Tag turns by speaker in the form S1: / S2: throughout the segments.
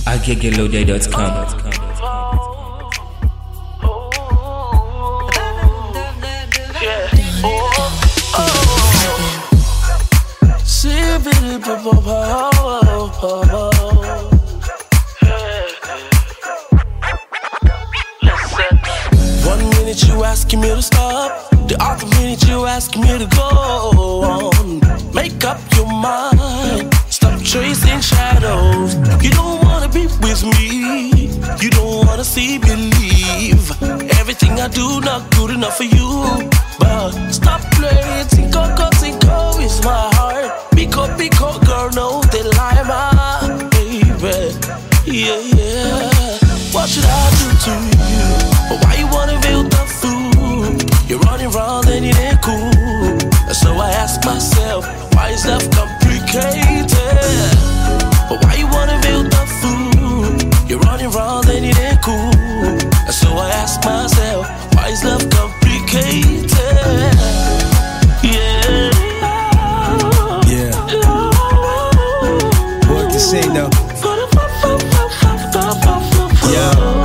S1: agegelode.com.
S2: One minute you asking me to stop, the other minute you asking me to go on. Make up your mind, stop chasing shadows. You don't wanna be with me, you don't wanna see, believe. Everything I do not good enough for you, but stop playing. Tinko is my heart. Pico, girl, no dilemma, baby. Yeah. What should I do to you? But why you wanna build the food? You're running around and it ain't cool. So I ask myself, why is love complicated? But why you wanna build the food? You're running around and it ain't cool. So I ask myself, why is love complicated? Yeah.
S3: What to say though? Yeah.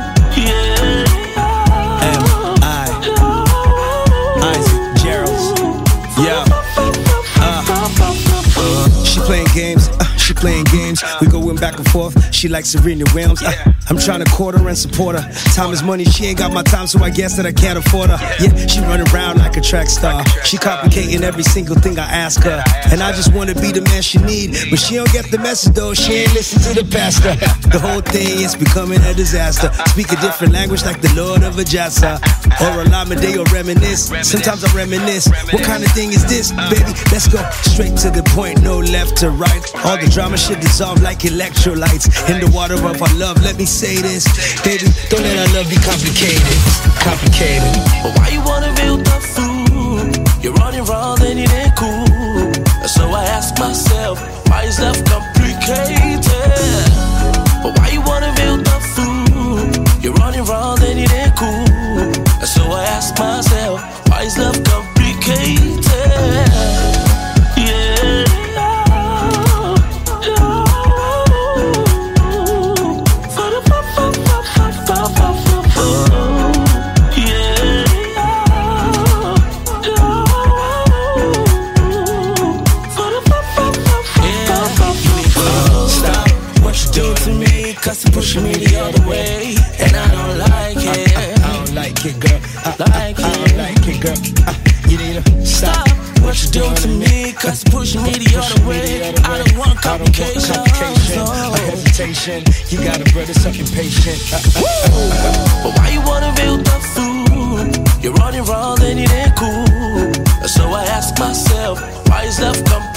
S3: Playing games, we going back and forth. She likes Serena Williams. I'm trying to court her and support her. Time is money, she ain't got my time, so I guess that I can't afford her. Yeah, she run around like a track star. She complicating every single thing I ask her. And I just wanna be the man she need, but she don't get the message though. She ain't listen to the pastor. The whole thing is becoming a disaster. Speak a different language like the Lord of Ajasa. Or Olamide or reminisce. Sometimes I reminisce. What kind of thing is this, baby? Let's go straight to the point, no left to right. All the drama shit dissolve like electrolytes in the water of our love. Let me say this, baby, don't let our love be complicated.
S2: But why you wanna build the food? You're running around and it ain't cool. So I ask myself, why is love complicated? But why you wanna build the food? You're running around and it ain't cool. So I ask myself, why is love complicated? Yeah. Cause you're pushing me the other way, and I don't like it.
S3: I don't like it, girl. I don't like it, girl. You need to stop
S2: what you're doing to me, cause you're pushing me the other way. I don't want complications
S3: or hesitation. You got a brother so impatient.
S2: But why you wanna build the food? You're running around and it ain't cool. So I ask myself, why is love complicated?